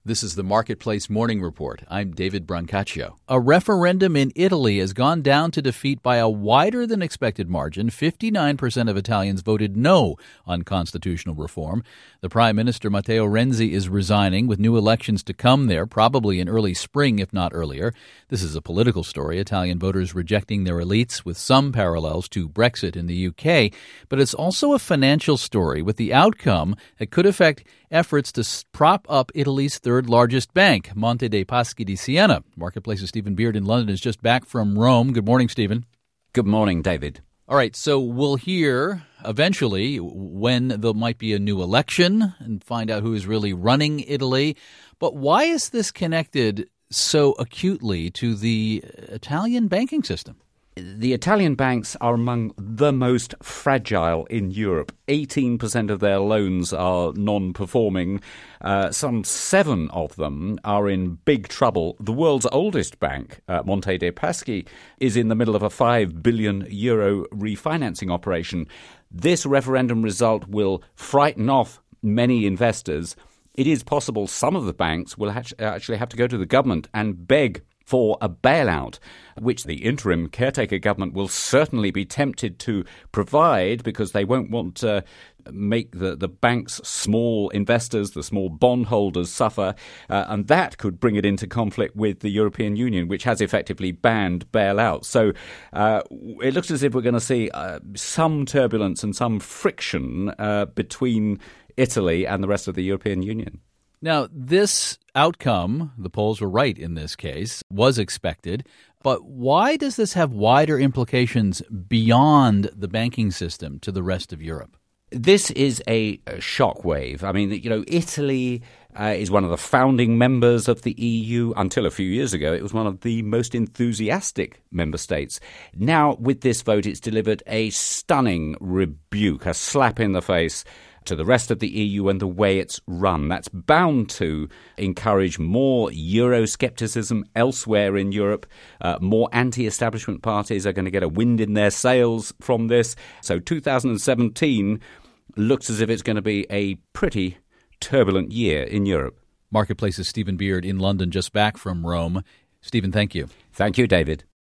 This is the Marketplace Morning Report. I'm David Brancaccio. A referendum in Italy has gone down to defeat by a wider-than-expected margin. 59% of Italians voted no on constitutional reform. The Prime Minister, Matteo Renzi, is resigning, with new elections to come there, probably in early spring, if not earlier. This is a political story, Italian voters rejecting their elites, with some parallels to Brexit in the UK. But it's also a financial story, with the outcome that could affect efforts to prop up Italy's third-largest bank, Monte dei Paschi di Siena. Marketplace's Stephen Beard in London is just back from Rome. Good morning, Stephen. Good morning, David. All right, so we'll hear eventually when there might be a new election and find out who is really running Italy. But why is this connected so acutely to the Italian banking system? The Italian banks are among the most fragile in Europe. 18% of their loans are non-performing. Some 7 of them are in big trouble. The world's oldest bank, Monte dei Paschi, is in the middle of a €5 billion refinancing operation. This referendum result will frighten off many investors. It is possible some of the banks will actually have to go to the government and beg for a bailout, which the interim caretaker government will certainly be tempted to provide because they won't want to make the bank's small investors, the small bondholders, suffer. And that could bring it into conflict with the European Union, which has effectively banned bailouts. So it looks as if we're going to see some turbulence and some friction between Italy and the rest of the European Union. Now, this outcome, the polls were right in this case, was expected. But why does this have wider implications beyond the banking system to the rest of Europe? This is a shockwave. I mean, Italy is one of the founding members of the EU. Until a few years ago, it was one of the most enthusiastic member states. Now, with this vote, it's delivered a stunning rebuke, a slap in the face to the rest of the EU and the way it's run. That's bound to encourage more Euroscepticism elsewhere in Europe. More anti-establishment parties are going to get a wind in their sails from this. So 2017 looks as if it's going to be a pretty turbulent year in Europe. Marketplace's Stephen Beard in London, just back from Rome. Stephen, thank you. Thank you, David.